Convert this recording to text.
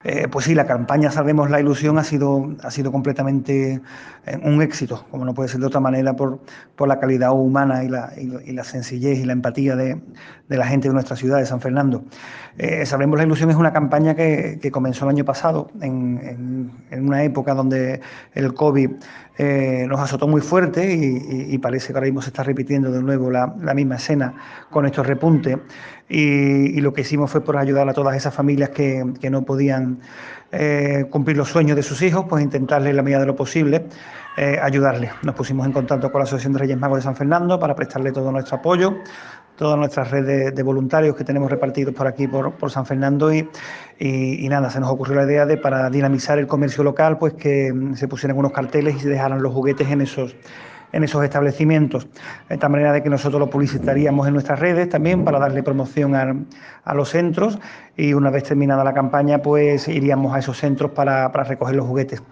Pues sí, la campaña Salvemos la Ilusión ha sido completamente un éxito, como no puede ser de otra manera, por la calidad humana y la sencillez y la empatía de la gente de nuestra ciudad, de San Fernando. Salvemos la Ilusión es una campaña que comenzó el año pasado, en una época donde el COVID nos azotó muy fuerte y parece que ahora mismo se está repitiendo de nuevo la misma escena con estos repuntes. Y lo que hicimos fue por ayudar a todas esas familias que no podían cumplir los sueños de sus hijos, pues intentarles en la medida de lo posible ayudarles. Nos pusimos en contacto con la Asociación de Reyes Magos de San Fernando para prestarle todo nuestro apoyo, toda nuestra red de voluntarios que tenemos repartidos por aquí, por San Fernando, y nada, se nos ocurrió la idea de, para dinamizar el comercio local, pues que se pusieran unos carteles y se dejaran los juguetes en esos establecimientos, de tal manera de que nosotros lo publicitaríamos en nuestras redes también para darle promoción a los centros, y una vez terminada la campaña pues iríamos a esos centros para recoger los juguetes.